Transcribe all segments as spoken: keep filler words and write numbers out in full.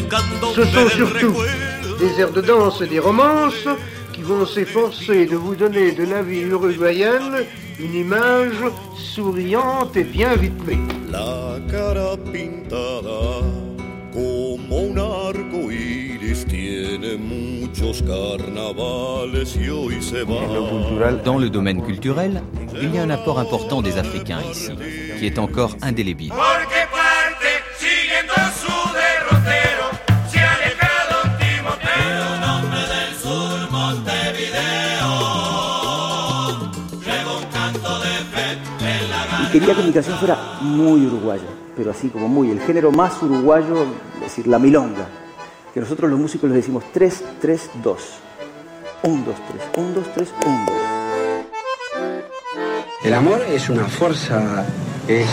Ce sont surtout des airs de danse et des romances qui vont s'efforcer de vous donner de la vie uruguayenne une image souriante et bien rythmée. La cara pintada como un arco iris tiene muchos carnavales y hoy se va. Dans le domaine culturel, il y a un apport important des Africains ici, qui est encore indélébile. Quería que mi canción fuera muy uruguaya, pero así como muy, el género más uruguayo, es decir, la milonga, que nosotros los músicos les decimos tres, tres, dos. un, dos, tres, un, dos, tres, un, dos. El amor es una fuerza, es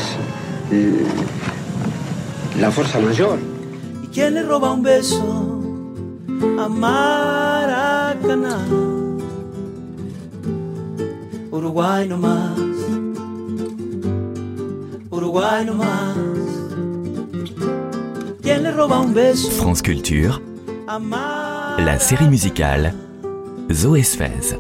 la fuerza mayor. ¿Y quién le roba un beso a Maracaná? Uruguay no más. Uruguay no más. ¿Quién le roba un beso? France Culture, la série musicale Zoé Sfez.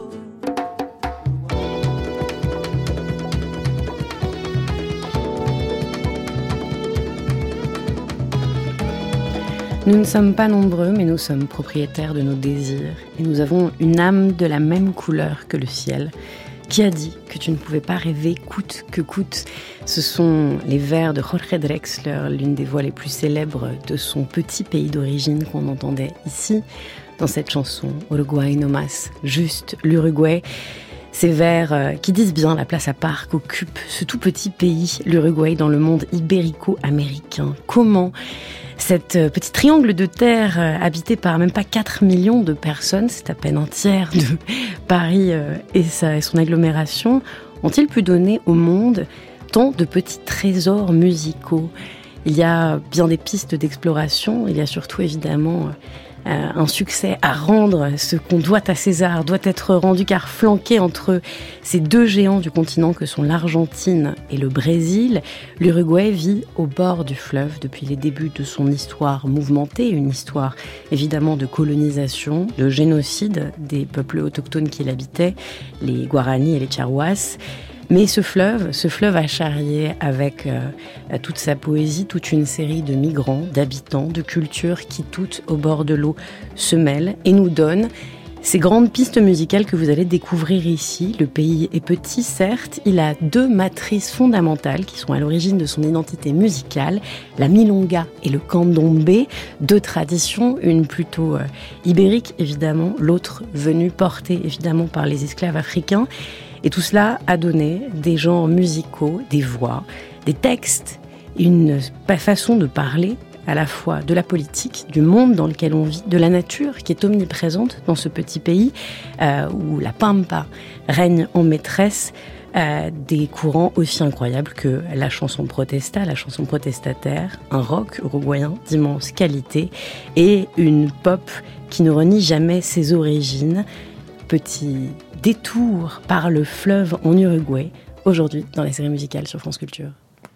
Nous ne sommes pas nombreux, mais nous sommes propriétaires de nos désirs. Et nous avons une âme de la même couleur que le ciel. Qui a dit que tu ne pouvais pas rêver coûte que coûte? Ce sont les vers de Jorge Drexler, l'une des voix les plus célèbres de son petit pays d'origine qu'on entendait ici, dans cette chanson Uruguay no más, juste l'Uruguay. Ces vers qui disent bien la place à part qu'occupe ce tout petit pays, l'Uruguay, dans le monde ibérico-américain. Comment cette petit triangle de terre habité par même pas quatre millions de personnes, c'est à peine un tiers de Paris et, sa, et son agglomération, ont-ils pu donner au monde tant de petits trésors musicaux? Il y a bien des pistes d'exploration, il y a surtout évidemment euh, un succès à rendre. Ce qu'on doit à César doit être rendu, car flanqué entre ces deux géants du continent que sont l'Argentine et le Brésil, l'Uruguay vit au bord du fleuve depuis les débuts de son histoire mouvementée, une histoire évidemment de colonisation, de génocide des peuples autochtones qui l'habitaient, les Guaranis et les Charruas. Mais ce fleuve, ce fleuve a charrié avec euh, toute sa poésie, toute une série de migrants, d'habitants, de cultures qui toutes au bord de l'eau se mêlent et nous donnent ces grandes pistes musicales que vous allez découvrir ici. Le pays est petit, certes, il a deux matrices fondamentales qui sont à l'origine de son identité musicale, la milonga et le candomblé, deux traditions, une plutôt euh, ibérique évidemment, l'autre venue portée évidemment par les esclaves africains. Et tout cela a donné des genres musicaux, des voix, des textes, une façon de parler à la fois de la politique, du monde dans lequel on vit, de la nature qui est omniprésente dans ce petit pays euh, où la pampa règne en maîtresse, euh, des courants aussi incroyables que la chanson protesta, la chanson protestataire, un rock uruguayen d'immense qualité et une pop qui ne renie jamais ses origines. Petit détour par le fleuve en Uruguay, aujourd'hui dans la série musicale sur France Culture.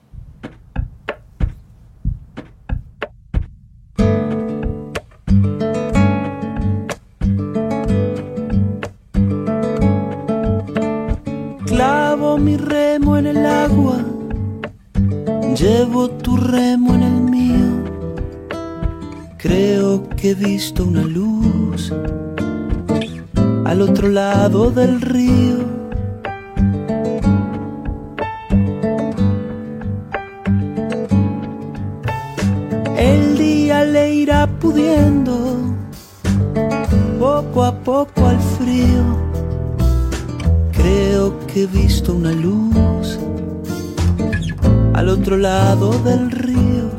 Clavo mi remo en el agua, llevo tu remo en el mío, creo que he visto una luz al otro lado del río. El día le irá pudiendo poco a poco al frío. Creo que he visto una luz al otro lado del río.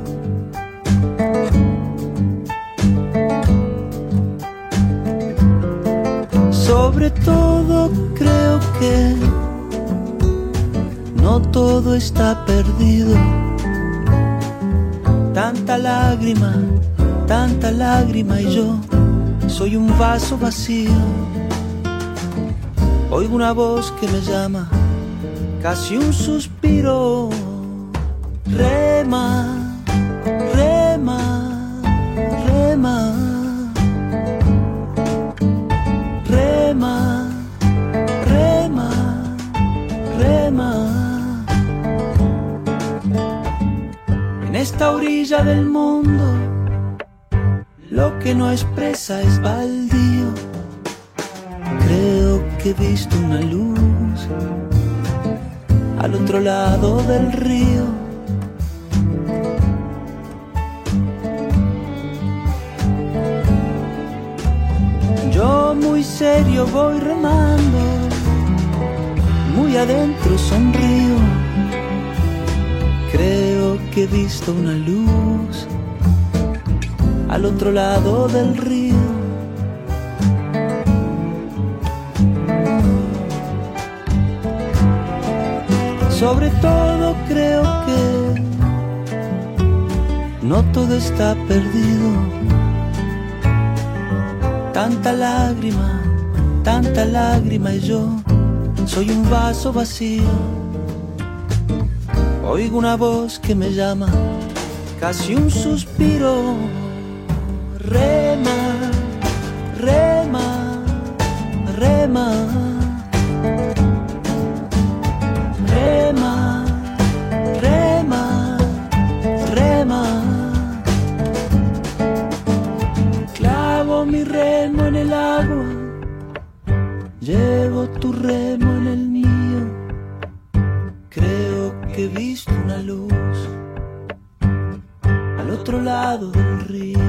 Sobre todo creo que no todo está perdido. Tanta lágrima, tanta lágrima y yo soy un vaso vacío. Oigo una voz que me llama, casi un suspiro. Rema, rema, rema. vida del mundo, lo que no expresa es baldío. Creo que he visto una luz al otro lado del río. Yo muy serio voy remando, muy adentro sonrío. Creo que he visto una luz al otro lado del río. Sobre todo creo que no todo está perdido. Tanta lágrima, tanta lágrima y yo soy un vaso vacío. Oigo una voz que me llama, casi un suspiro. Rema, rema, rema. Rema, rema, rema. Clavo mi remo en el agua, llevo tu remo en el mío. Creo que he visto una luz al otro lado del río.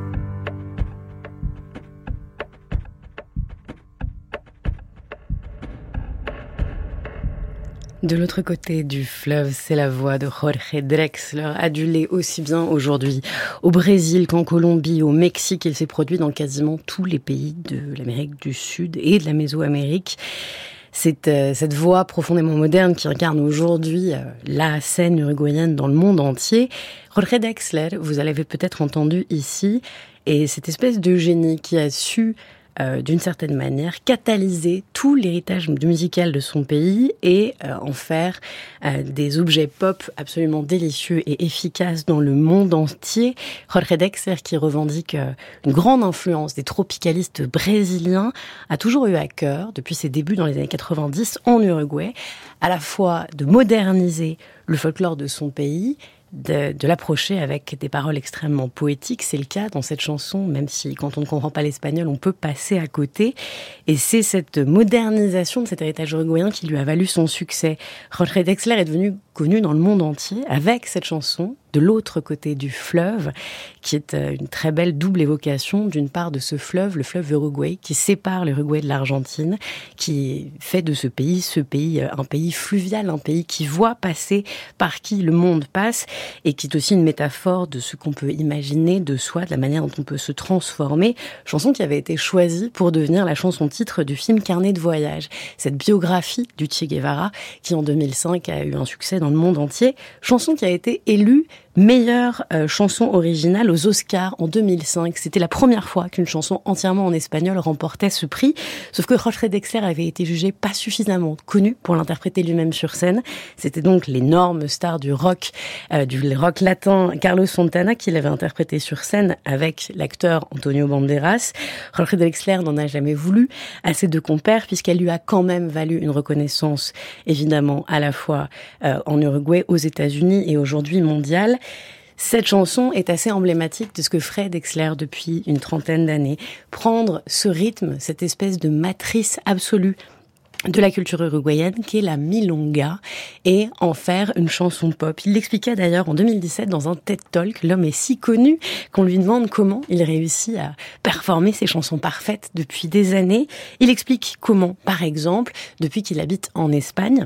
De l'autre côté du fleuve, c'est la voix de Jorge Drexler, adulé aussi bien aujourd'hui au Brésil qu'en Colombie, au Mexique. Il s'est produit dans quasiment tous les pays de l'Amérique du Sud et de la Mésoamérique. C'est euh, cette voix profondément moderne qui incarne aujourd'hui euh, la scène uruguayenne dans le monde entier. Jorge Drexler, vous l'avez peut-être entendu ici, est cette espèce de génie qui a su Euh, d'une certaine manière, catalyser tout l'héritage musical de son pays et euh, en faire euh, des objets pop absolument délicieux et efficaces dans le monde entier. Jorge Drexler, qui revendique euh, une grande influence des tropicalistes brésiliens, a toujours eu à cœur, depuis ses débuts dans les années quatre-vingt-dix en Uruguay, à la fois de moderniser le folklore de son pays, De, de l'approcher avec des paroles extrêmement poétiques. C'est le cas dans cette chanson, même si quand on ne comprend pas l'espagnol, on peut passer à côté. Et c'est cette modernisation de cet héritage uruguayen qui lui a valu son succès. Jorge Drexler est devenu connu dans le monde entier avec cette chanson de l'autre côté du fleuve, qui est une très belle double évocation d'une part de ce fleuve, le fleuve Uruguay, qui sépare l'Uruguay de l'Argentine, qui fait de ce pays, ce pays, un pays fluvial, un pays qui voit passer par qui le monde passe, et qui est aussi une métaphore de ce qu'on peut imaginer de soi, de la manière dont on peut se transformer. Chanson qui avait été choisie pour devenir la chanson-titre du film Carnet de voyage. Cette biographie du Che Guevara, qui en deux mille cinq a eu un succès dans le monde entier. Chanson qui a été élue meilleure euh, chanson originale aux Oscars en deux mille cinq. C'était la première fois qu'une chanson entièrement en espagnol remportait ce prix. Sauf que Jorge Drexler avait été jugé pas suffisamment connu pour l'interpréter lui-même sur scène. C'était donc l'énorme star du rock, euh, du rock latin Carlos Santana qui l'avait interprété sur scène avec l'acteur Antonio Banderas. Jorge Drexler n'en a jamais voulu à ses deux compères puisqu'elle lui a quand même valu une reconnaissance évidemment à la fois euh, en Uruguay, aux États-Unis et aujourd'hui mondiale. Cette chanson est assez emblématique de ce que ferait Drexler depuis une trentaine d'années. Prendre ce rythme, cette espèce de matrice absolue de la culture uruguayenne, qui est la milonga, et en faire une chanson pop. Il l'expliquait d'ailleurs en deux mille dix-sept dans un TED Talk. L'homme est si connu qu'on lui demande comment il réussit à performer ses chansons parfaites depuis des années. Il explique comment, par exemple, depuis qu'il habite en Espagne,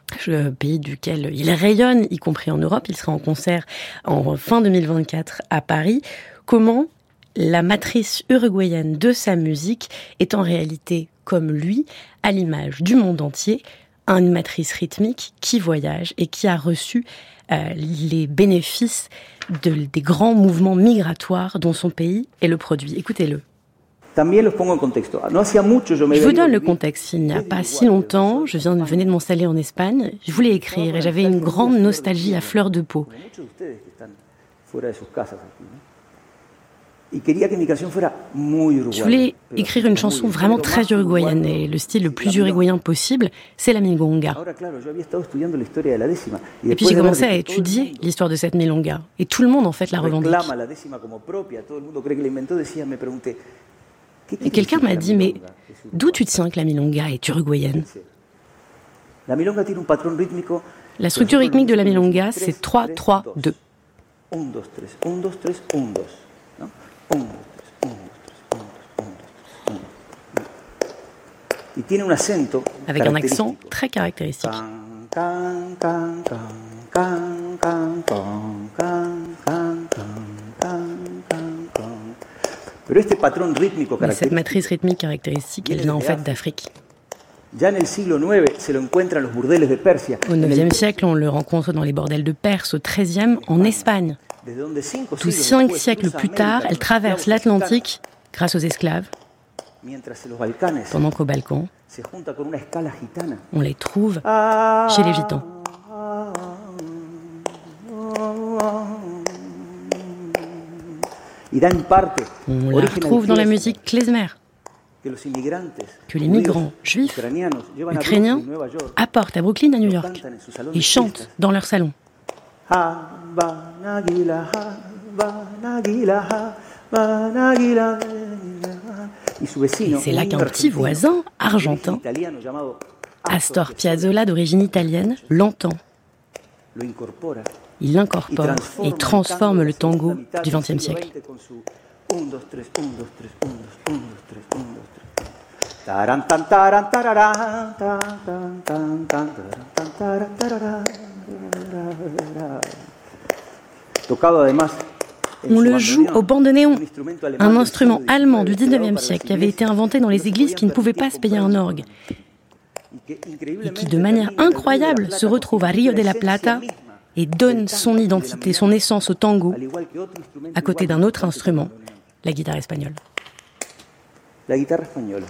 le pays duquel il rayonne, y compris en Europe. Il sera en concert en fin deux mille vingt-quatre à Paris. Comment la matrice uruguayenne de sa musique est en réalité, comme lui, à l'image du monde entier, une matrice rythmique qui voyage et qui a reçu euh, les bénéfices de, des grands mouvements migratoires dont son pays est le produit. Écoutez-le. Je vous donne le contexte. Il n'y a pas si longtemps, je viens, venais de m'installer en Espagne, je voulais écrire et j'avais une grande nostalgie à fleur de peau. Je voulais écrire une chanson vraiment très uruguayenne et le style le plus uruguayen possible, c'est la milonga. Et puis j'ai commencé à étudier l'histoire de cette milonga et tout le monde en fait la revendique. Et quelqu'un m'a dit, mais d'où tu tiens que la milonga est uruguayenne ? La structure rythmique de la milonga, c'est trois trois deux. Avec un accent très caractéristique. Mais cette matrice rythmique caractéristique, elle vient en fait d'Afrique. Au neuvième siècle, on le rencontre dans les bordels de Perse. Au treizième, en Espagne. Tout cinq siècles plus tard, elle traverse l'Atlantique grâce aux esclaves, pendant qu'au Balkan, on les trouve chez les gitans. On la retrouve dans la musique klezmer, que les migrants juifs ukrainiens apportent à Brooklyn, à New York, et chantent dans leurs salons. Et c'est là qu'un petit voisin argentin, Astor Piazzolla d'origine italienne, l'entend. Il l'incorpore et transforme le tango du vingtième siècle. On le joue au bandoneon, un instrument allemand du dix-neuvième siècle qui avait été inventé dans les églises qui ne pouvaient pas se payer un orgue et qui, de manière incroyable, se retrouve à Rio de la Plata et donne son identité, son essence au tango, à côté d'un autre instrument, la guitare espagnole. La guitare espagnole.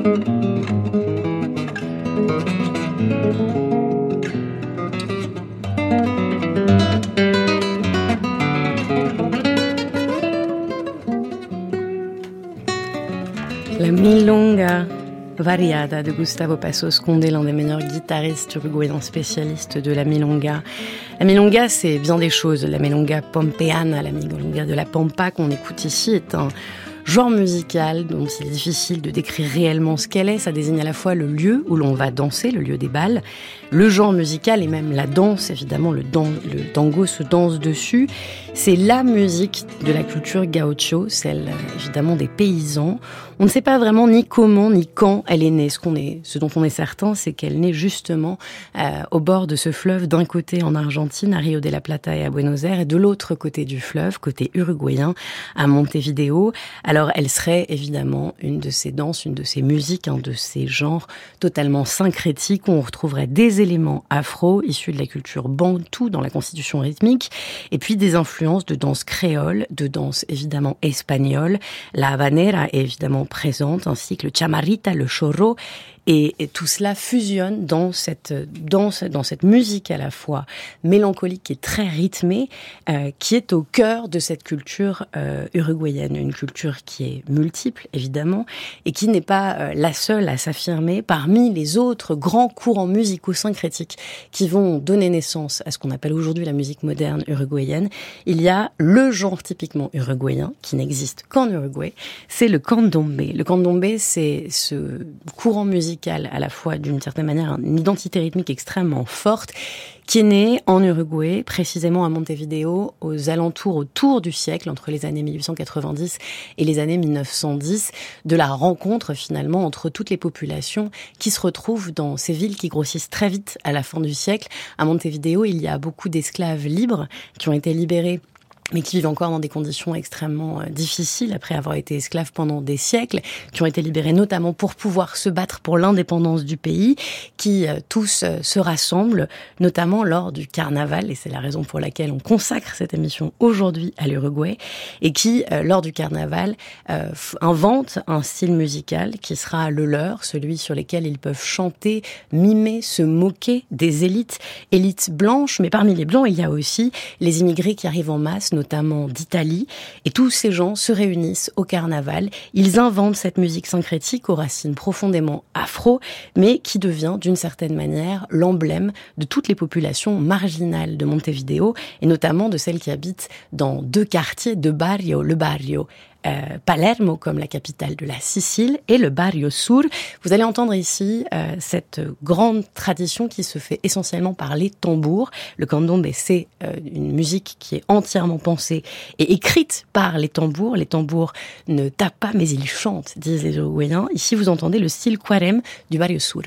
La milonga variada de Gustavo Passos Condé, l'un des meilleurs guitaristes uruguayens spécialistes de la milonga. La milonga, c'est bien des choses. La milonga pampeana, la milonga de la Pampa qu'on écoute ici, est un genre musical dont il est difficile de décrire réellement ce qu'elle est. Ça désigne à la fois le lieu où l'on va danser, le lieu des bals, le genre musical et même la danse, évidemment, le, dan- le tango se danse dessus. C'est la musique de la culture gaucho, celle évidemment des paysans. On ne sait pas vraiment ni comment ni quand elle est née. Ce, qu'on est, ce dont on est certain, c'est qu'elle naît justement euh, au bord de ce fleuve, d'un côté en Argentine, à Rio de la Plata et à Buenos Aires, et de l'autre côté du fleuve, côté uruguayen, à Montevideo. Alors elle serait évidemment une de ces danses, une de ces musiques, un de ces genres totalement syncrétiques où on retrouverait des éléments afro issus de la culture bantou dans la constitution rythmique, et puis des influences de danse créole, de danse évidemment espagnole. La habanera est évidemment présente, ainsi que le chamarrita, le chorro, et, et tout cela fusionne dans cette danse, dans cette musique à la fois mélancolique et très rythmée, euh, qui est au cœur de cette culture euh, uruguayenne, une culture qui est multiple évidemment, et qui n'est pas euh, la seule à s'affirmer parmi les autres grands courants musico-syncrétiques qui vont donner naissance à ce qu'on appelle aujourd'hui la musique moderne uruguayenne. Il y a le genre typiquement uruguayen, qui n'existe qu'en Uruguay, c'est le candombe. Le candombe, c'est ce courant musical à la fois d'une certaine manière une identité rythmique extrêmement forte, qui est né en Uruguay, précisément à Montevideo, aux alentours, autour du siècle, entre les années mille huit cent quatre-vingt-dix et les années mille neuf cent dix, de la rencontre finalement entre toutes les populations qui se retrouvent dans ces villes qui grossissent très vite à la fin du siècle. À Montevideo, il y a beaucoup d'esclaves libres qui ont été libérés, mais qui vivent encore dans des conditions extrêmement difficiles après avoir été esclaves pendant des siècles, qui ont été libérés notamment pour pouvoir se battre pour l'indépendance du pays, qui euh, tous euh, se rassemblent, notamment lors du carnaval, et c'est la raison pour laquelle on consacre cette émission aujourd'hui à l'Uruguay, et qui, euh, lors du carnaval, euh, f- inventent un style musical qui sera le leur, celui sur lequel ils peuvent chanter, mimer, se moquer des élites, élites blanches, mais parmi les blancs, il y a aussi les immigrés qui arrivent en masse, notamment d'Italie, et tous ces gens se réunissent au carnaval. Ils inventent cette musique syncrétique aux racines profondément afro, mais qui devient d'une certaine manière l'emblème de toutes les populations marginales de Montevideo, et notamment de celles qui habitent dans deux quartiers de barrio, le barrio Euh, Palermo comme la capitale de la Sicile et le Barrio Sur. Vous allez entendre ici euh, cette grande tradition qui se fait essentiellement par les tambours. Le candombe, c'est euh, une musique qui est entièrement pensée et écrite par les tambours. Les tambours ne tapent pas mais ils chantent, disent les Uruguayens. Ici vous entendez le style cuarem du Barrio Sur.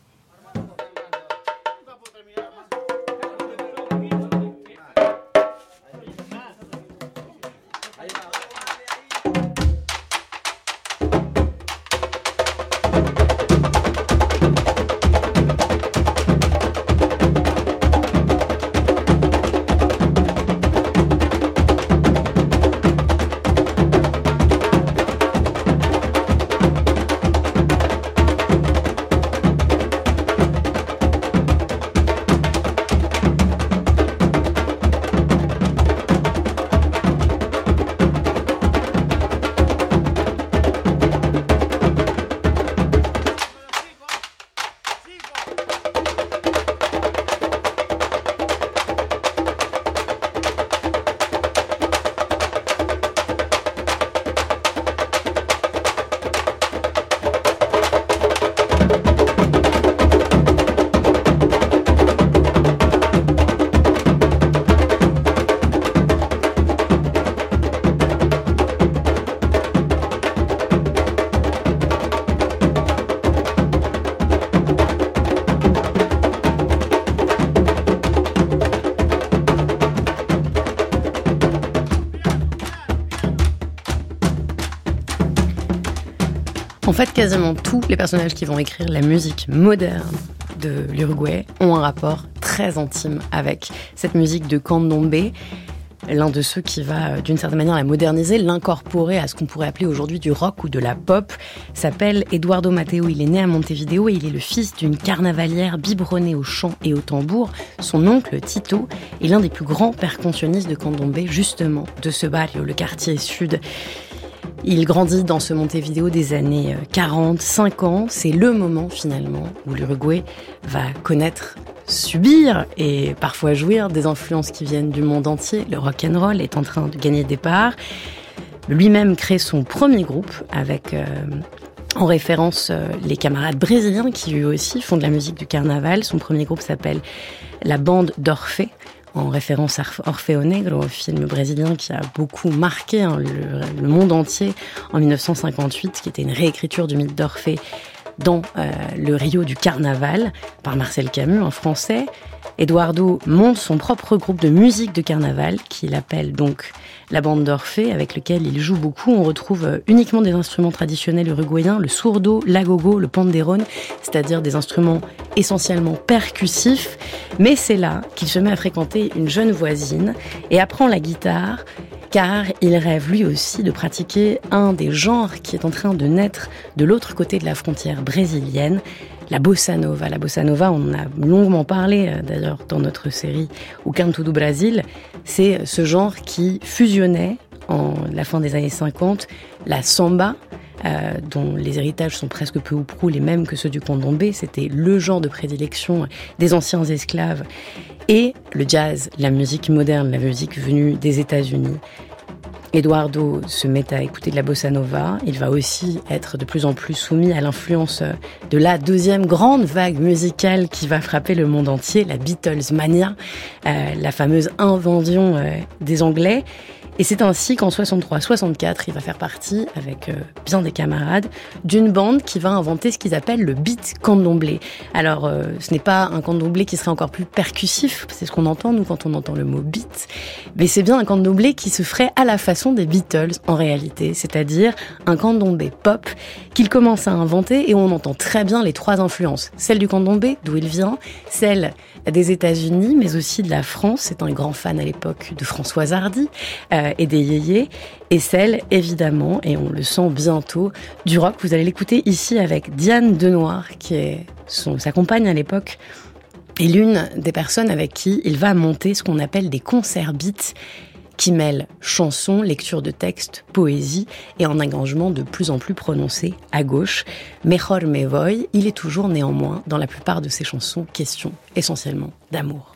En fait, quasiment tous les personnages qui vont écrire la musique moderne de l'Uruguay ont un rapport très intime avec cette musique de candombe. l'un de ceux qui va, d'une certaine manière, la moderniser, l'incorporer à ce qu'on pourrait appeler aujourd'hui du rock ou de la pop, s'appelle Eduardo Mateo. Il est né à Montevideo et il est le fils d'une carnavalière biberonnée au chant et au tambour. Son oncle, Tito, est l'un des plus grands percussionnistes de candomblé, justement, de ce barrio, le quartier sud. Il grandit dans ce Montevideo des années quarante, cinq ans. C'est le moment, finalement, où l'Uruguay va connaître, subir et parfois jouir des influences qui viennent du monde entier. Le rock'n'roll est en train de gagner des parts. Lui-même crée son premier groupe avec, euh, en référence, euh, les camarades brésiliens qui, eux aussi, font de la musique du carnaval. Son premier groupe s'appelle la Bande d'Orphée, en référence à Orfeo Negro, un film brésilien qui a beaucoup marqué hein, le, le monde entier en dix-neuf cent cinquante-huit, qui était une réécriture du mythe d'Orphée dans euh, le Rio du Carnaval, par Marcel Camus, un Français. Eduardo monte son propre groupe de musique de carnaval, qu'il appelle donc la Bande d'Orphée, avec lequel il joue beaucoup. On retrouve uniquement des instruments traditionnels uruguayens, le surdo, l'agogo, le panderón, c'est-à-dire des instruments essentiellement percussifs. Mais c'est là qu'il se met à fréquenter une jeune voisine et apprend la guitare, car il rêve lui aussi de pratiquer un des genres qui est en train de naître de l'autre côté de la frontière brésilienne, la bossa nova. La bossa nova, on en a longuement parlé d'ailleurs dans notre série O Canto do Brasil. C'est ce genre qui fusionnait en la fin des années cinquante la samba, euh, dont les héritages sont presque peu ou prou les mêmes que ceux du candomblé. C'était le genre de prédilection des anciens esclaves. Et le jazz, la musique moderne, la musique venue des États-Unis. Eduardo se met à écouter de la bossa nova. Il va aussi être de plus en plus soumis à l'influence de la deuxième grande vague musicale qui va frapper le monde entier, la Beatles mania, euh, la fameuse invention euh, des Anglais. Et c'est ainsi qu'en soixante-trois soixante-quatre, il va faire partie, avec euh, bien des camarades, d'une bande qui va inventer ce qu'ils appellent le beat candomblé. Alors, euh, ce n'est pas un candomblé qui serait encore plus percussif, c'est ce qu'on entend, nous, quand on entend le mot beat, mais c'est bien un candomblé qui se ferait à la façon des Beatles, en réalité, c'est-à-dire un candomblé pop qu'il commence à inventer, et on entend très bien les trois influences. Celle du candomblé, d'où il vient, celle des États-Unis, mais aussi de la France. C'est un grand fan à l'époque de Françoise Hardy euh, et des yéyés. Et celle, évidemment, et on le sent bientôt, du rock. Vous allez l'écouter ici avec Diane Denoir, qui est son, sa compagne à l'époque, et l'une des personnes avec qui il va monter ce qu'on appelle des concerts beats, qui mêlent chansons, lecture de textes, poésie et un engagement de plus en plus prononcé à gauche. Mejor me voy, il est toujours néanmoins, dans la plupart de ses chansons, question essentiellement d'amour.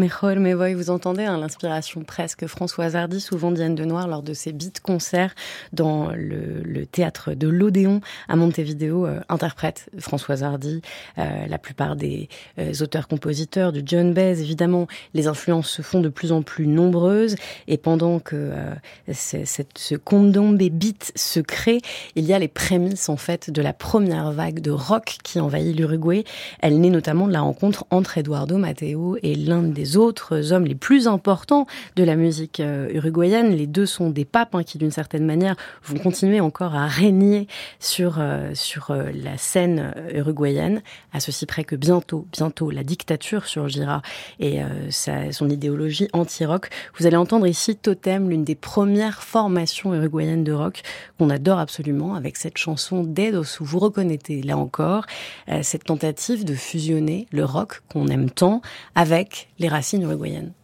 Mejor me voy, vous entendez hein, l'inspiration presque Françoise Hardy, souvent Diane Denoir lors de ses beats concerts dans le, le théâtre de l'Odéon à Montevideo euh, interprète Françoise Hardy, euh, la plupart des euh, auteurs-compositeurs, du John Baez évidemment, les influences se font de plus en plus nombreuses et pendant que euh, c'est, cette, ce candombe beat se crée, il y a les prémices en fait de la première vague de rock qui envahit l'Uruguay. Elle naît notamment de la rencontre entre Eduardo Mateo et l'un des autres hommes les plus importants de la musique euh, uruguayenne. Les deux sont des papes hein, qui, d'une certaine manière, vont continuer encore à régner sur euh, sur euh, la scène uruguayenne, à ceci près que bientôt, bientôt, la dictature surgira et euh, sa, son idéologie anti-rock. Vous allez entendre ici Totem, l'une des premières formations uruguayennes de rock qu'on adore absolument, avec cette chanson Dedos où vous reconnaissez là encore euh, cette tentative de fusionner le rock qu'on aime tant avec les racines uruguayennes.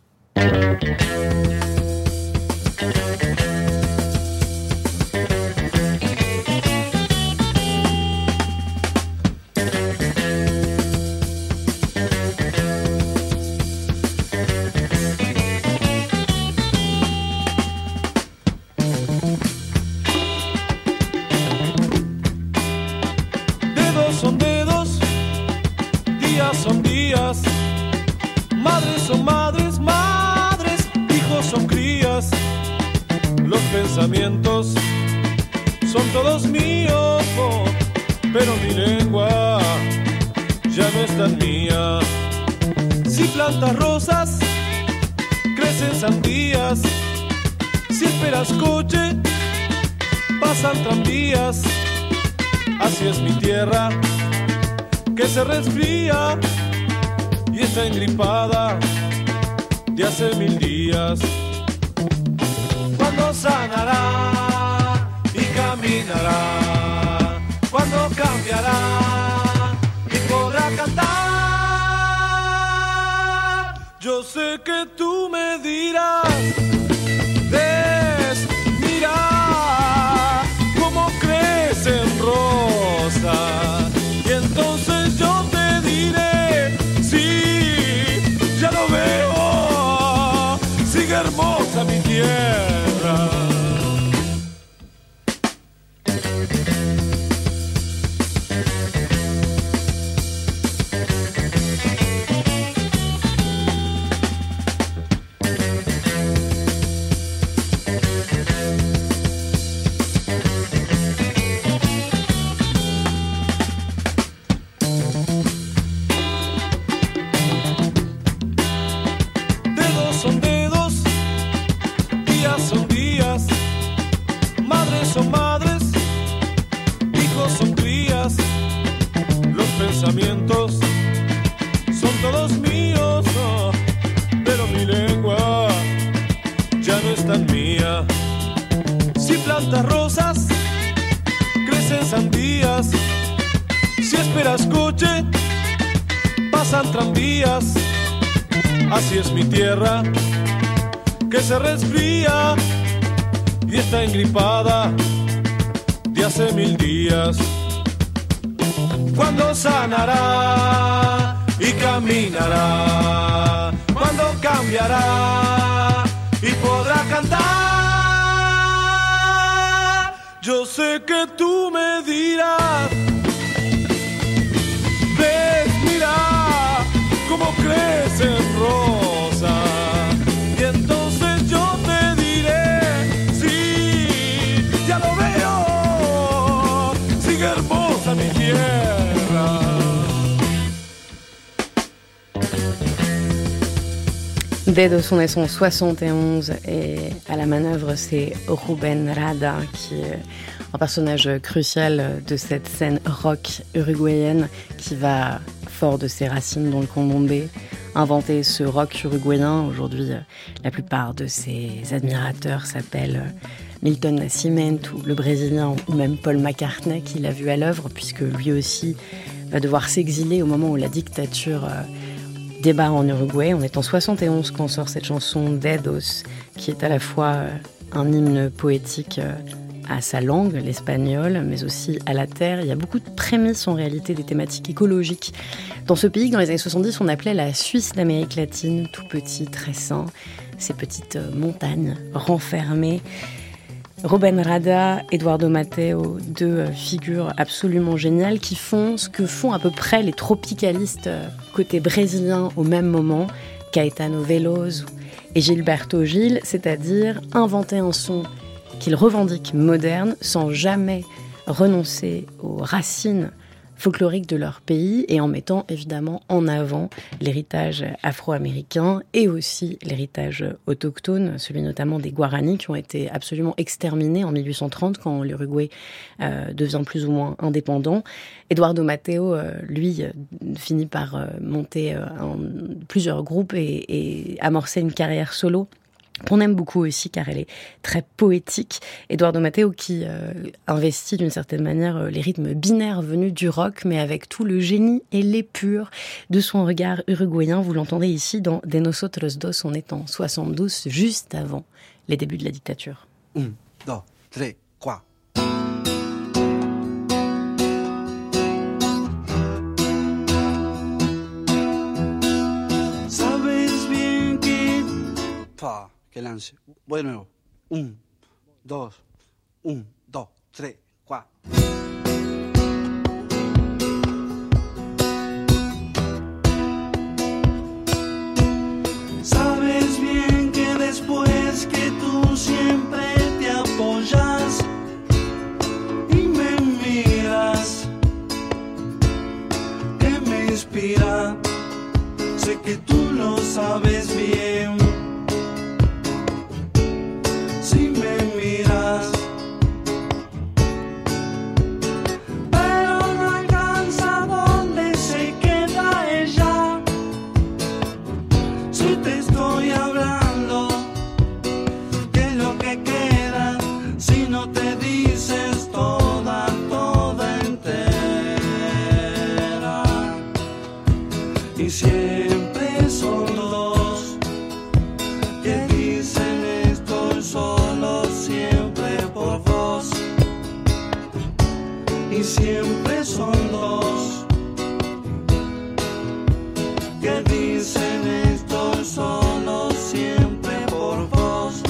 Son días, madres son madres, madres, hijos son crías. Los pensamientos son todos míos, oh, pero mi lengua ya no es tan mía. Si plantas rosas, crecen sandías. Si esperas coche, pasan tranvías. Así es mi tierra, que se resfría y está engripada de hace mil días. Cuando sanará y caminará, cuando cambiará y podrá cantar. Yo sé que tú me dirás, ves, mira cómo crecen rosas. Y entonces yo te diré, sí, ya lo veo, sigue hermosa mi tierra. Pensamientos son todos míos, oh, pero mi lengua ya no es tan mía. Si plantas rosas, crecen sandías. Si esperas coche, pasan tranvías. Así es mi tierra, que se resfría y está engripada de hace mil días. Cuando sanará y caminará, cuando cambiará y podrá cantar. Yo sé que tú me dirás, ves, mira cómo crecen rosas. Y entonces yo te diré, sí, ya lo veo, sigue hermosa mi tierra. Dedos, on est en soixante et onze et à la manœuvre c'est Rubén Rada qui est un personnage crucial de cette scène rock uruguayenne qui va, fort de ses racines dans le candombe, inventer ce rock uruguayen. Aujourd'hui, la plupart de ses admirateurs s'appellent Milton Nascimento, le Brésilien, ou même Paul McCartney qui l'a vu à l'œuvre, puisque lui aussi va devoir s'exiler au moment où la dictature débat en Uruguay. On est en soixante et onze quand sort cette chanson Dedos, qui est à la fois un hymne poétique à sa langue, l'espagnol, mais aussi à la terre. Il y a beaucoup de prémices en réalité des thématiques écologiques. Dans ce pays que dans les années soixante-dix, on appelait la Suisse d'Amérique latine, tout petit, très sain, ces petites montagnes renfermées. Rubén Rada, Eduardo Mateo, deux figures absolument géniales qui font ce que font à peu près les tropicalistes côté brésilien au même moment, Caetano Veloso et Gilberto Gil, c'est-à-dire inventer un son qu'ils revendiquent moderne sans jamais renoncer aux racines folkloriques de leur pays et en mettant évidemment en avant l'héritage afro-américain et aussi l'héritage autochtone, celui notamment des Guaranis qui ont été absolument exterminés en mille huit cent trente quand l'Uruguay euh, devient plus ou moins indépendant. Eduardo Mateo, euh, lui, euh, finit par euh, monter euh, un, plusieurs groupes et, et amorcer une carrière solo qu'on aime beaucoup aussi car elle est très poétique. Eduardo Mateo qui euh, investit d'une certaine manière euh, les rythmes binaires venus du rock, mais avec tout le génie et l'épure de son regard uruguayen. Vous l'entendez ici dans De Nosotros Dos, on est en soixante-douze, juste avant les débuts de la dictature. Un, deux, trois, quatre. Sabes bien que... Pa. Que lance. Voy de nuevo. Un, dos, un, dos, tres, cuatro. Sabes bien que después que tú siempre te apoyas y me miras, que me inspira, sé que tú lo sabes bien. Si me miras, pero no alcanza donde se queda ella. Si te estoy hablando, ¿qué es lo que queda? Si no te dices toda, toda entera. Y siempre son dos que dicen estoy solo, siempre por vos. Y siempre son dos que dicen estoy solo, siempre por vos.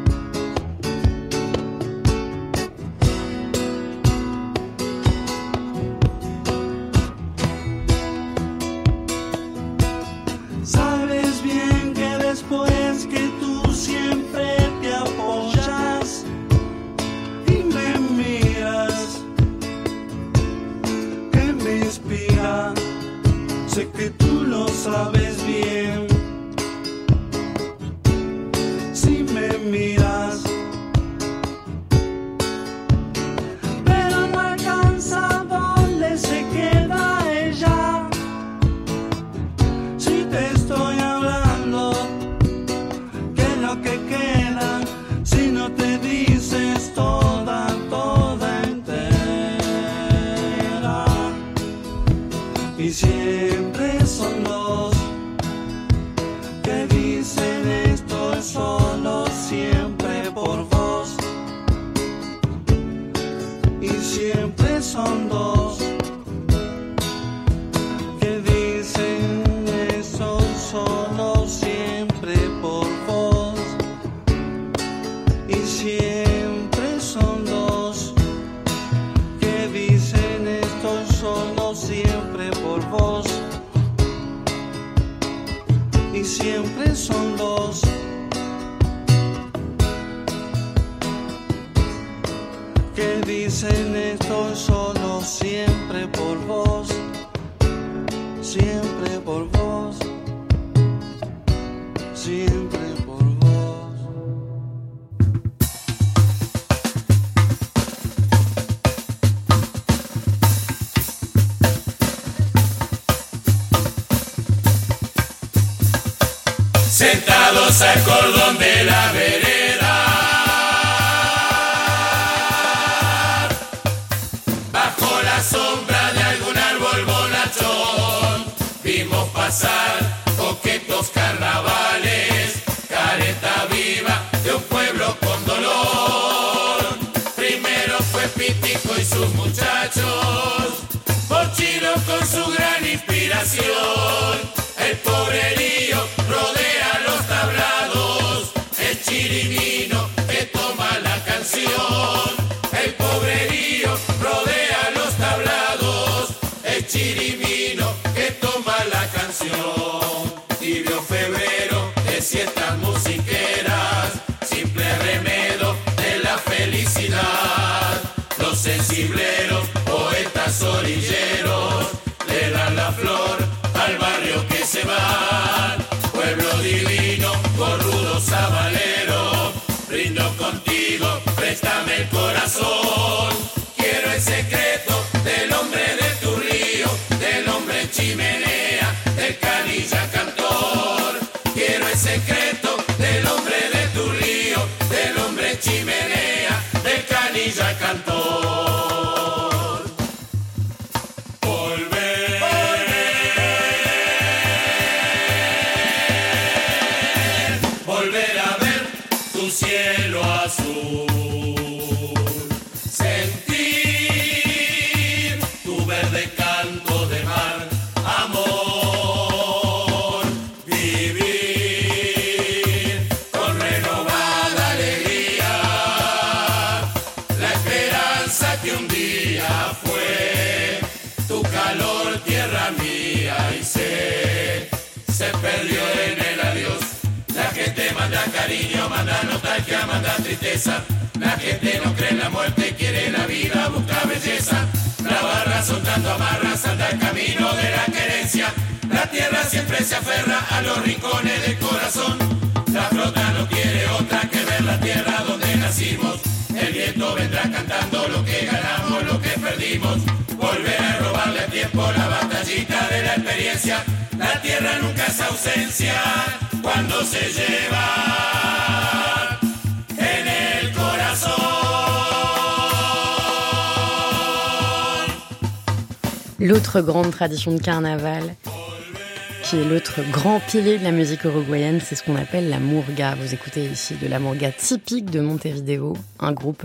Sabes bien que después que tú siempre te apoyas y me miras, que me inspira, sé que tú lo sabes bien. Si me miras, pero no alcanza donde se queda ella. Si te estoy hablando, ¿qué es lo que queda? Si no te dices toda, toda entera. Y siempre son dos que dicen estoy solo, siempre por vos. Y siempre son dos que dicen estoy solo, siempre por vos. Y siempre son dos que dicen estoy solo, siempre por vos. Y siempre son dos que dicen estoy solo, siempre por vos. Siempre por vos. Siempre por vos. Sentados al cordón de la vereda, bajo la sombra de algún árbol bonachón, vimos pasar coquetos carnavales, careta viva de un pueblo con dolor. Primero nación. El pobrerío rodea los tablados, el chirimino que toma la canción. El pobrerío rodea los tablados, el chirimino que toma la canción. Tibio febrero de siestas musiqueras, simple remedio de la felicidad. Los sensibleros, poetas orilleros, le dan la flor al barrio que se va. Pueblo divino, corrudo sabalero, brindo contigo, préstame el corazón. Quiero el secreto del hombre de tu río, del hombre chimenea, del canilla cantor. Quiero el secreto del hombre de tu río, del hombre chimenea, del canilla cantor. Cielo azul, sentir tu verde canto de mar, amor, vivir con renovada alegría, la esperanza que un día fue tu calor, tierra mía, y se, se perdió en el adiós. La gente manda cariño, manda nostalgia, manda tristeza. La gente no cree en la muerte, quiere la vida, busca belleza. La barra soltando amarras, anda el camino de la querencia. La tierra siempre se aferra a los rincones del corazón. La flota no quiere otra que ver la tierra donde nacimos. El viento vendrá cantando lo que ganamos, lo que perdimos. Volver a robarle a tiempo la batallita de la experiencia. La tierra nunca es ausencia cuando se lleva en el corazón. L'autre grande tradition de carnaval, qui est l'autre grand pilier de la musique uruguayenne, c'est ce qu'on appelle la murga. Vous écoutez ici de la murga typique de Montevideo, un groupe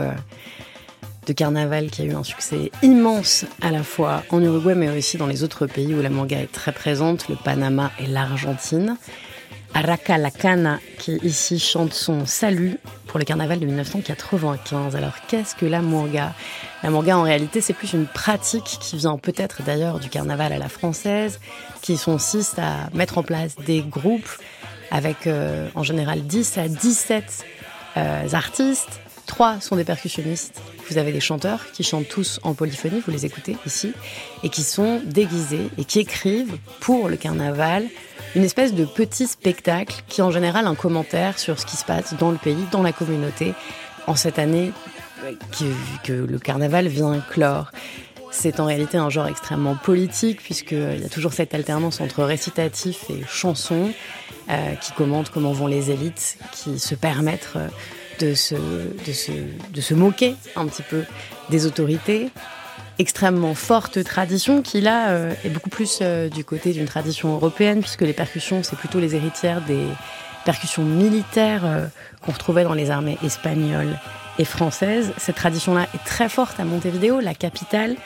de carnaval qui a eu un succès immense à la fois en Uruguay mais aussi dans les autres pays où la murga est très présente, le Panama et l'Argentine. Arraca la Cana, qui ici chante son salut pour le carnaval de dix-neuf cent quatre-vingt-quinze. Alors qu'est-ce que la murga ? La murga en réalité c'est plus une pratique qui vient peut-être d'ailleurs du carnaval à la française, qui consiste à mettre en place des groupes avec euh, en général dix à dix-sept euh, artistes. Trois sont des percussionnistes. Vous avez des chanteurs qui chantent tous en polyphonie, vous les écoutez ici, et qui sont déguisés et qui écrivent pour le carnaval une espèce de petit spectacle qui est en général un commentaire sur ce qui se passe dans le pays, dans la communauté, en cette année que, que le carnaval vient clore. C'est en réalité un genre extrêmement politique puisqu'il y a toujours cette alternance entre récitatif et chansons euh, qui commentent comment vont les élites, qui se permettent euh, de, se, de, se, de se moquer un petit peu des autorités. Extrêmement forte tradition qui là euh, est beaucoup plus euh, du côté d'une tradition européenne puisque les percussions c'est plutôt les héritières des percussions militaires euh, qu'on retrouvait dans les armées espagnoles et françaises. Cette tradition-là est très forte à Montevideo, la capitale,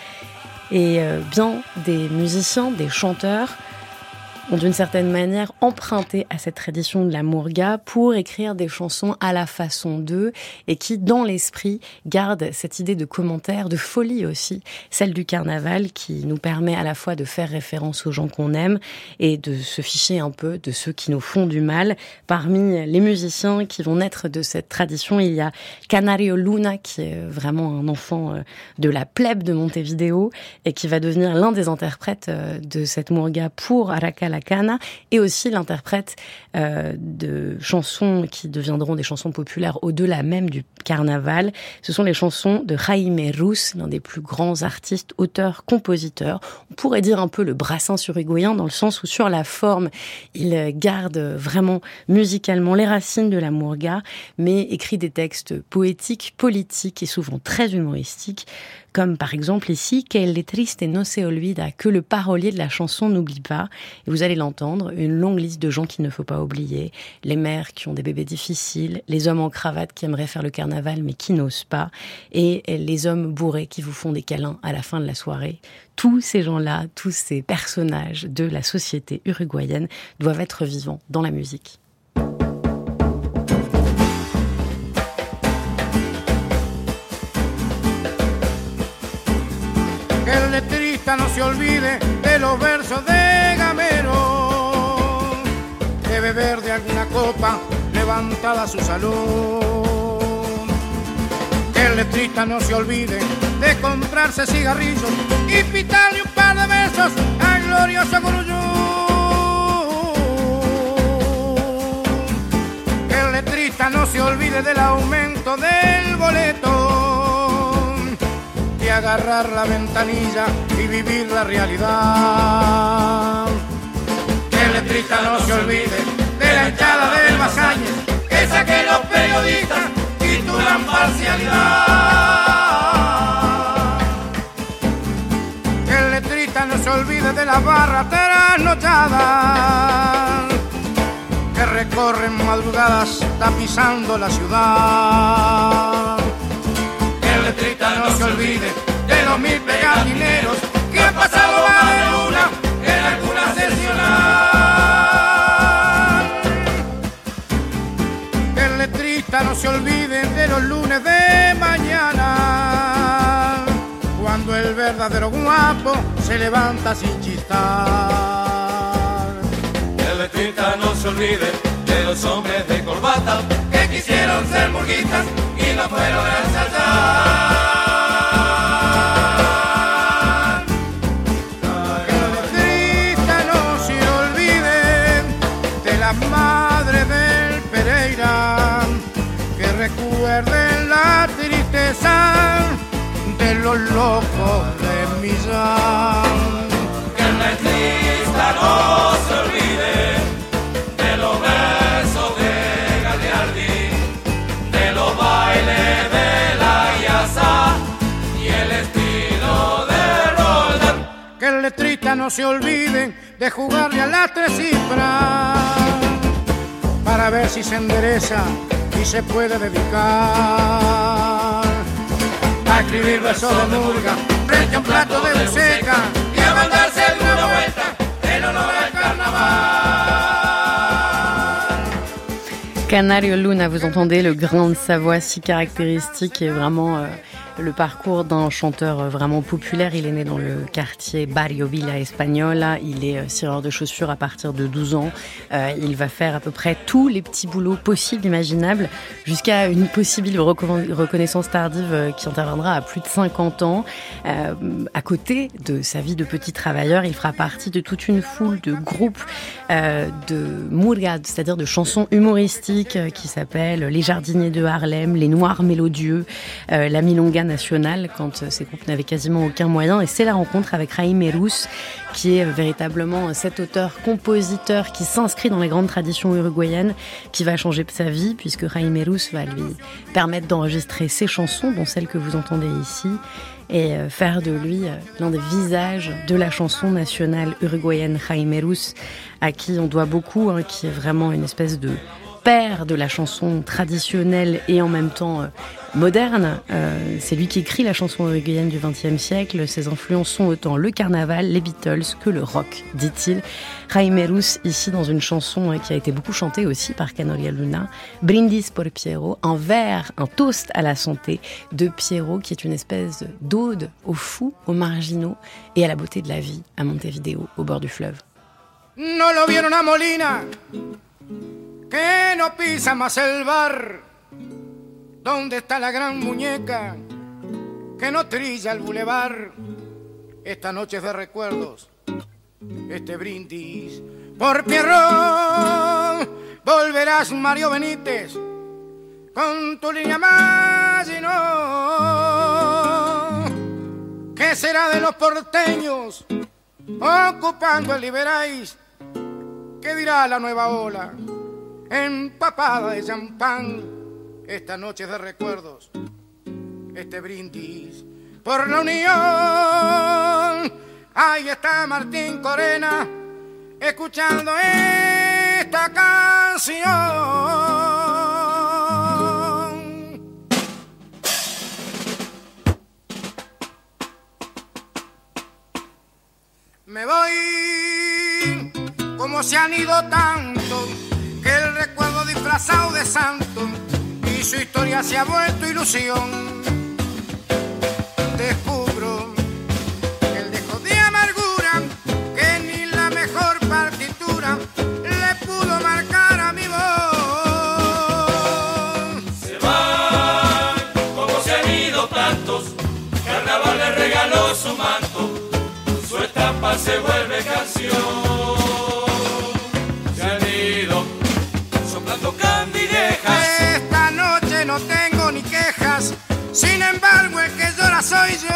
et euh, bien des musiciens, des chanteurs ont d'une certaine manière emprunté à cette tradition de la murga pour écrire des chansons à la façon d'eux et qui, dans l'esprit, gardent cette idée de commentaire, de folie aussi, celle du carnaval qui nous permet à la fois de faire référence aux gens qu'on aime et de se ficher un peu de ceux qui nous font du mal. Parmi les musiciens qui vont naître de cette tradition, il y a Canario Luna qui est vraiment un enfant de la plèbe de Montevideo et qui va devenir l'un des interprètes de cette murga pour Arraca la Cana et aussi l'interprète euh, de chansons qui deviendront des chansons populaires au-delà même du carnaval. Ce sont les chansons de Jaime Roos, l'un des plus grands artistes, auteurs, compositeurs. On pourrait dire un peu le Brassens uruguayen dans le sens où sur la forme, il garde vraiment musicalement les racines de la murga, mais écrit des textes poétiques, politiques et souvent très humoristiques, comme par exemple ici « Que el triste no se olvida », que le parolier de la chanson n'oublie pas. Et vous allez l'entendre, une longue liste de gens qu'il ne faut pas oublier, les mères qui ont des bébés difficiles, les hommes en cravate qui aimeraient faire le carnaval mais qui n'osent pas, et les hommes bourrés qui vous font des câlins à la fin de la soirée. Tous ces gens-là, tous ces personnages de la société uruguayenne doivent être vivants dans la musique. Que el letrista no se olvide de los versos de Gamero, de beber de alguna copa levantada a su salud. Que el letrista no se olvide de comprarse cigarrillos y pitarle un par de besos al glorioso Guruyú. Que el letrista no se olvide del aumento del boleto, de agarrar la ventanilla y vivir la realidad. Que el letrista no se olvide de la hinchada del Masañez, esa que los periodistas titulan parcialidad. Que el letrista no se olvide de las barras trasnochadas que recorren madrugadas tapizando la ciudad. Que el letrista no se olvide de los mil pegatineros que han pasado más de luna en alguna sesional. Que el letrista no se olvide de los lunes de mañana, cuando el verdadero guapo se levanta sin chistar. Que el letrista no se olvide de los hombres de corbata que quisieron ser burguistas y no fueron a ensayar. Que el letrista no se olvide de las madres del Pereira, que recuerden la tristeza de los locos de Millán. Que el letrista no se olvide de los versos de Gagliardi, de los bailes de la Iasa y el estilo de Roldán. Que el letrista no se olvide de jugarle a las tres cifras para ver si se endereza y se puede dedicar a escribir versos de murga frente a un plato de buceca y a mandarse una vuelta en honor al carnaval. Canario Luna, vous entendez le grain de sa voix si caractéristique et vraiment euh, le parcours d'un chanteur vraiment populaire. Il est né dans le quartier Barrio Villa Española. Il est cireur de chaussures à partir de douze ans. Euh, il va faire à peu près tous les petits boulots possibles, imaginables, jusqu'à une possible recon- reconnaissance tardive qui interviendra à plus de cinquante ans. Euh, à côté de sa vie de petit travailleur, il fera partie de toute une foule de groupes euh, de murga, c'est-à-dire de chansons humoristiques euh, qui s'appellent Les Jardiniers de Harlem, Les Noirs Mélodieux, euh, La Milonga nationale, quand ces groupes n'avaient quasiment aucun moyen. Et c'est la rencontre avec Jaime Roos, qui est véritablement cet auteur-compositeur qui s'inscrit dans les grandes traditions uruguayennes, qui va changer sa vie, puisque Jaime Roos va lui permettre d'enregistrer ses chansons, dont celle que vous entendez ici, et faire de lui l'un des visages de la chanson nationale uruguayenne. Jaime Roos, à qui on doit beaucoup, hein, qui est vraiment une espèce de père de la chanson traditionnelle et en même temps euh, moderne. Euh, c'est lui qui écrit la chanson uruguayenne du vingtième siècle. Ses influences sont autant le carnaval, les Beatles que le rock, dit-il. Jaime Roos, ici dans une chanson euh, qui a été beaucoup chantée aussi par Canario Luna, Brindis por Pierrot, un verre, un toast à la santé de Pierrot, qui est une espèce d'ode aux fous, aux marginaux et à la beauté de la vie à Montevideo, au bord du fleuve. No lo vieron a Molina, que no pisa más el bar, donde está la gran muñeca, que no trilla el bulevar. Esta noche es de recuerdos, este brindis por Pierrot. Volverás, Mario Benítez, con tu línea Maginot. ¿Qué será de los porteños ocupando el Liberáis? ¿Qué dirá la nueva ola empapada de champán? Esta noche de recuerdos, este brindis por la unión. Ahí está Martín Corena escuchando esta canción. Me voy como se han ido tanto, que el recuerdo disfrazado de santo y su historia se ha vuelto ilusión. Descubro el dejo de amargura que ni la mejor partitura le pudo marcar a mi voz. Se van como se han ido tantos, Carnaval le regaló su manto, su estampa se vuelve canción. Se han ido soplando candilejas. Esta noche no tengo ni quejas, sin embargo el que llora soy yo.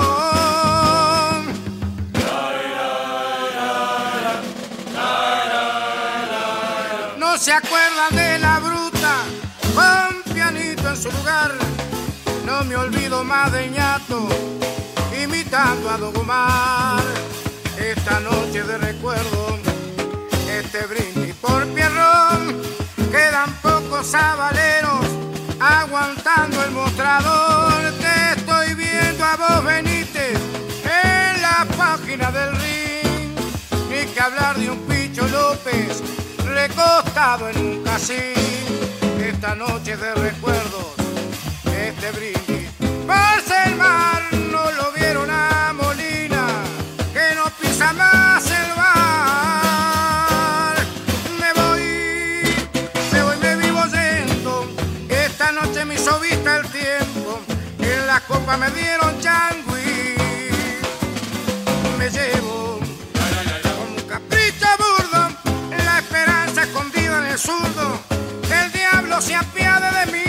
No se acuerdan de la bruta con pianito en su lugar. No me olvido más de ñato imitando a Don Omar. Esta noche de recuerdo, este brindis por Pierrón, quedan pocos sabaleros aguantando el mostrador. Te estoy viendo a vos, Benítez, en la página del ring. Ni que hablar de un Picho López recostado en un casín. Esta noche de recuerdos, este brindis pasa el mar. No lo vieron a Molina, que no pisa más el bar. Me voy, me voy, me vivo yendo. Esta noche me hizo vista el tiempo. En la copa me dieron changüí. Me llevo con un capricho burdo la esperanza escondida en el zurdo. Que el diablo se apiade de mí.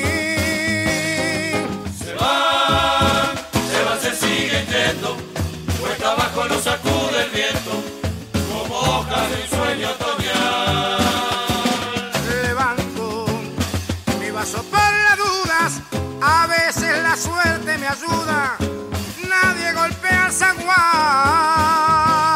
Se van, se van, se siguen yendo, cuesta abajo lo sacude el viento, como hojas de un sueño otoñal. Levanto mi vaso por las dudas, a veces la suerte me ayuda, nadie golpea el zaguán.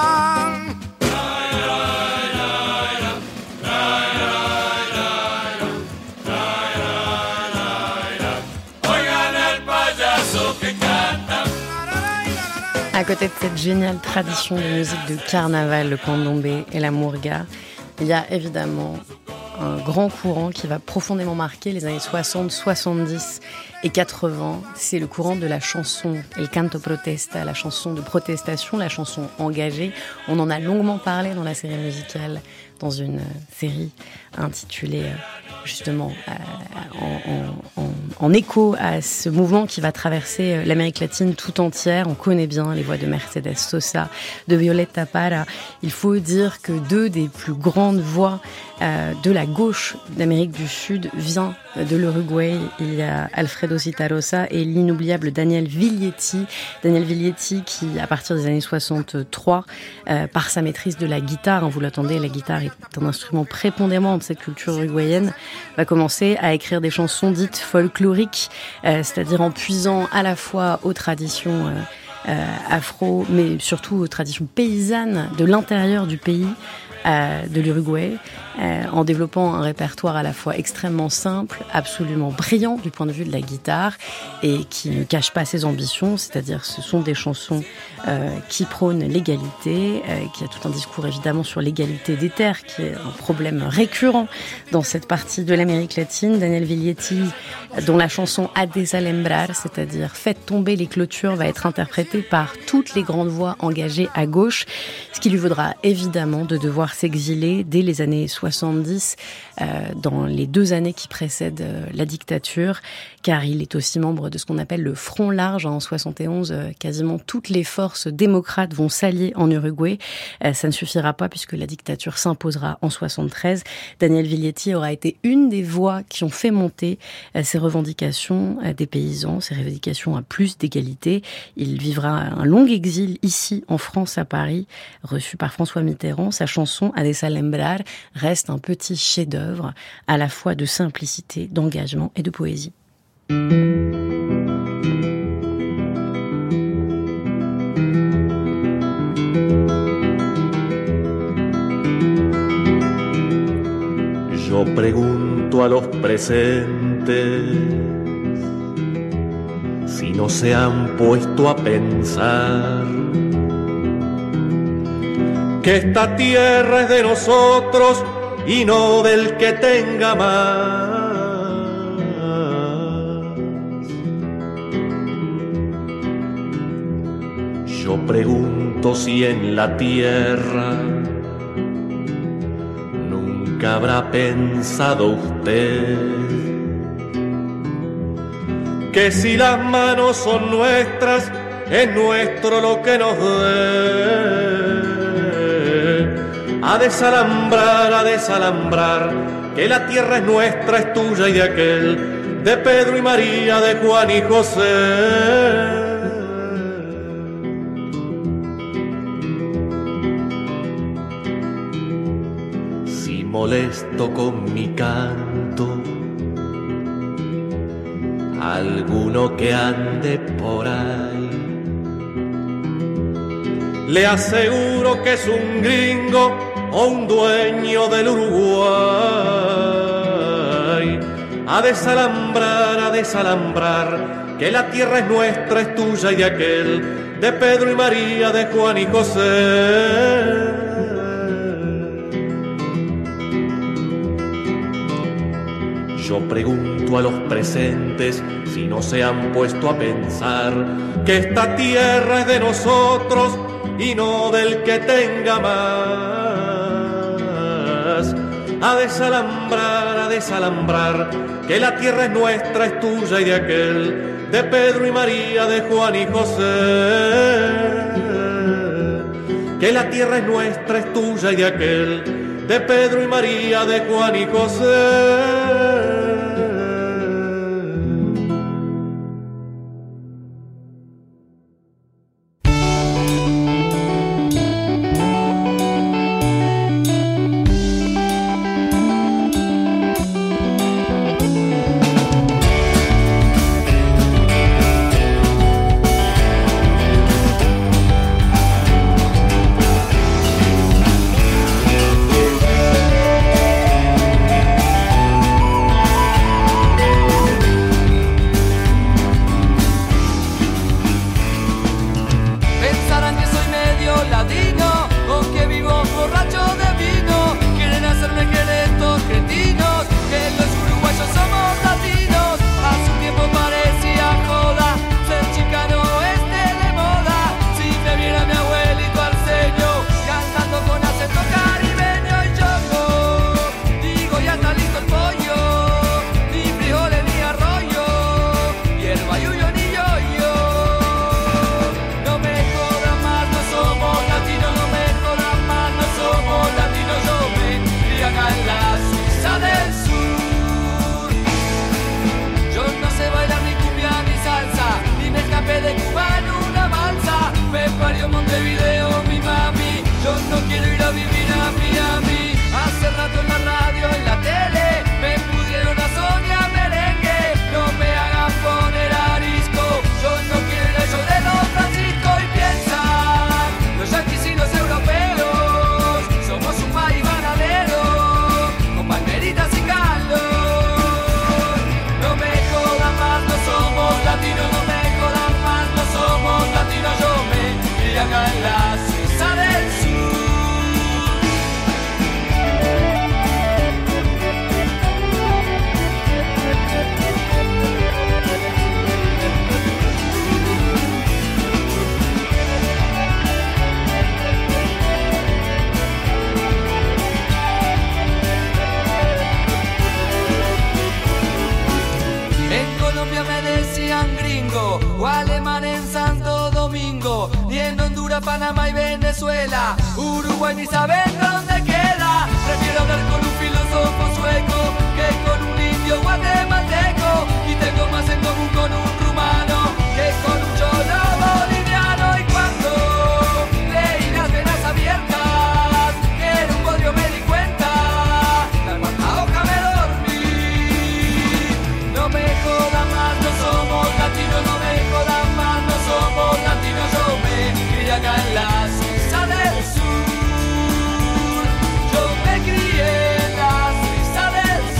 À côté de cette géniale tradition de musique de carnaval, le candombe et la murga, il y a évidemment un grand courant qui va profondément marquer les années soixante, soixante-dix et quatre-vingts. C'est le courant de la chanson, el canto protesta, la chanson de protestation, la chanson engagée. On en a longuement parlé dans la série musicale, dans une série intitulée justement en, en, en, en écho à ce mouvement qui va traverser l'Amérique latine tout entière. On connaît bien les voix de Mercedes Sosa, de Violeta Parra. Il faut dire que deux des plus grandes voix euh, de la gauche d'Amérique du Sud viennent de l'Uruguay. Il y a Alfredo Zitarrosa et l'inoubliable Daniel Viglietti. Daniel Viglietti qui, à partir des années soixante-trois, euh, par sa maîtrise de la guitare, hein, vous l'attendez, la guitare est un instrument prépondérant de cette culture uruguayenne, va commencer à écrire des chansons dites folkloriques, euh, c'est-à-dire en puisant à la fois aux traditions euh, euh, afro, mais surtout aux traditions paysannes de l'intérieur du pays, euh, de l'Uruguay, euh, en développant un répertoire à la fois extrêmement simple, absolument brillant du point de vue de la guitare, et qui ne cache pas ses ambitions, c'est-à-dire ce sont des chansons euh, qui prônent l'égalité, euh, qui a tout un discours évidemment sur l'égalité des terres, qui est un problème récurrent dans cette partie de l'Amérique latine. Daniel Viglietti, dont la chanson A desalembrar, c'est-à-dire Faites tomber les clôtures, va être interprétée par toutes les grandes voix engagées à gauche, ce qui lui vaudra évidemment de devoir s'exiler dès les années soixante-dix, euh, dans les deux années qui précèdent euh, la dictature, car il est aussi membre de ce qu'on appelle le Front Large. En soixante et onze, euh, quasiment toutes les forces démocrates vont s'allier en Uruguay. Euh, ça ne suffira pas puisque la dictature s'imposera en soixante-treize. Daniel Viglietti aura été une des voix qui ont fait monter euh, ces revendications euh, des paysans, ces revendications à plus d'égalité. Il vivra un long exil ici en France, à Paris, reçu par François Mitterrand. Sa chanson A desalembrar reste un petit chef-d'œuvre à la fois de simplicité, d'engagement et de poésie. pregunto a los presentes si no se han puesto a pensar que esta tierra es de nosotros y no del que tenga más. Yo pregunto si en la tierra nunca habrá pensado usted que si las manos son nuestras, es nuestro lo que nos dé. A desalambrar, a desalambrar, que la tierra es nuestra, es tuya y de aquel, de Pedro y María, de Juan y José. Si molesto con mi canto alguno que ande por ahí, le aseguro que es un gringo o un dueño del Uruguay. A desalambrar, a desalambrar, que la tierra es nuestra, es tuya y de aquel, de Pedro y María, de Juan y José. Yo pregunto a los presentes si no se han puesto a pensar que esta tierra es de nosotros y no del que tenga más. A desalambrar, a desalambrar, que la tierra es nuestra, es tuya y de aquel, de Pedro y María, de Juan y José. Que la tierra es nuestra, es tuya y de aquel, de Pedro y María, de Juan y José. Panamá y Venezuela, Uruguay ni saben dónde queda. Prefiero hablar con un filósofo sueco que con un indio guatemalteco, y tengo más en común con un rumano que con un cholo boliviano. Y cuando leí las venas abiertas, que era un bodrio, me di cuenta, la cuarta hoja me dormí. No me jodan más, no somos latinos, no me jodan más, no somos latinos, yo me acá en la Suiza del Sur. Yo me crié en la Suiza del Sur.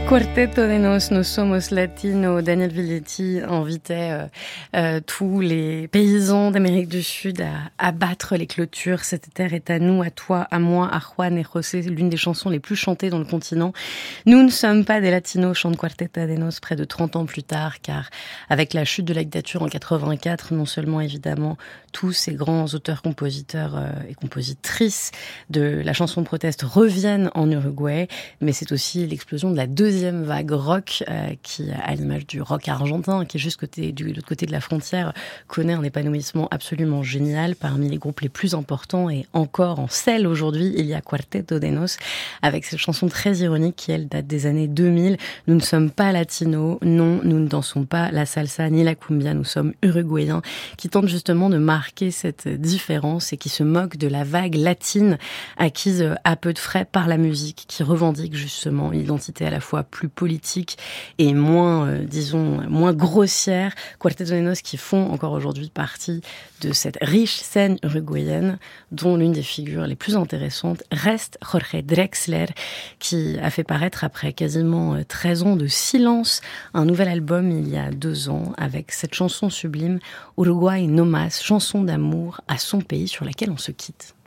Cuarteto de Nos, Nos Somos Latinos. Daniel Villetti invitait euh, euh, tous les paysans d'Amérique du Sud à abattre les clôtures. Cette terre est à nous, à toi, à moi, à Juan et José, l'une des chansons les plus chantées dans le continent. Nous ne sommes pas des latinos, chante Cuarteto de Nos près de trente ans plus tard, car avec la chute de la dictature en quatre-vingt-quatre, non seulement évidemment tous ces grands auteurs, compositeurs euh, et compositrices de la chanson de proteste reviennent en Uruguay, mais c'est aussi l'explosion de la deuxième deuxième vague rock euh, qui, à l'image du rock argentin, qui est juste côté, du, de l'autre côté de la frontière, connaît un épanouissement absolument génial. Parmi les groupes les plus importants et encore en selle aujourd'hui, il y a Cuarteto de Nos, avec cette chanson très ironique qui, elle, date des années deux mille. Nous ne sommes pas latinos, non, nous ne dansons pas la salsa ni la cumbia, nous sommes uruguayens, qui tentent justement de marquer cette différence et qui se moquent de la vague latine acquise à peu de frais par la musique, qui revendique justement une identité à la fois plus politique et moins, euh, disons, moins grossière. Cuarteto de Nos qui font encore aujourd'hui partie de cette riche scène uruguayenne, dont l'une des figures les plus intéressantes reste Jorge Drexler, qui a fait paraître après quasiment treize ans de silence un nouvel album il y a deux ans avec cette chanson sublime Uruguay no más, chanson d'amour à son pays sur laquelle on se quitte.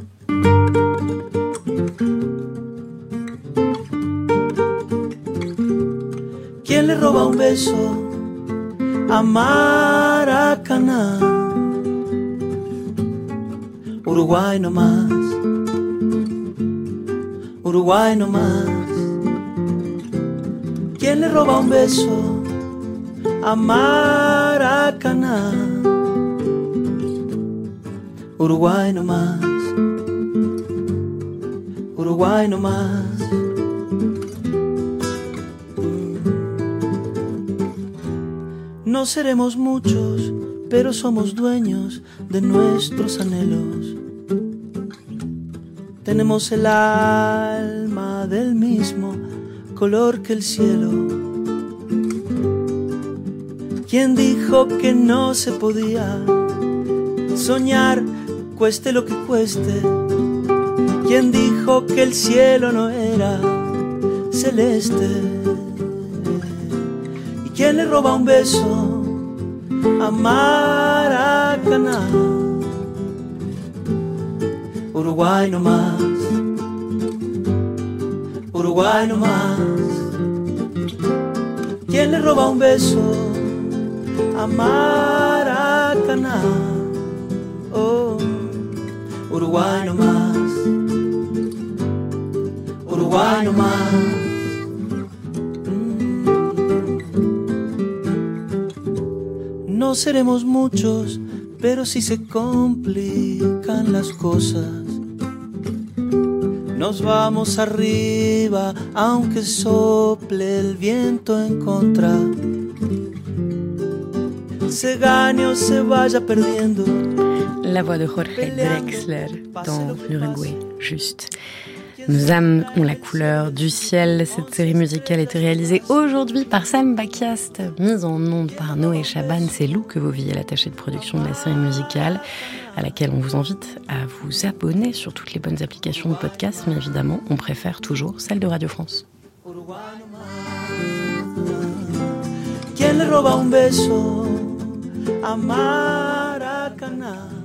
¿Quién le roba un beso a Maracaná? Uruguay no más, Uruguay no más. ¿Quién le roba un beso a Maracaná? Uruguay no más, Uruguay no más. No seremos muchos, pero somos dueños de nuestros anhelos. Tenemos el alma del mismo color que el cielo. ¿Quién dijo que no se podía soñar, cueste lo que cueste? ¿Quién dijo que el cielo no era celeste? ¿Quién le roba un beso a Maracaná? Uruguay no más, Uruguay no más. ¿Quién le roba un beso a Maracaná? Oh, Uruguay no más, Uruguay no más. No seremos muchos, pero si se complican las cosas, nos vamos arriba, aunque sople el viento en contra. Se gane o se vaya perdiendo. La voix de Jorge Drexler dans l'Uruguay, juste. Nos âmes ont la couleur du ciel. Cette série musicale a été réalisée aujourd'hui par Sam Bakiast, mise en onde par Noé Chaban. C'est Lou que vous voyez, l'attaché de production de la série musicale, à laquelle on vous invite à vous abonner sur toutes les bonnes applications de podcast, mais évidemment, on préfère toujours celle de Radio France. ¿Quién le roba un beso a Maracaná?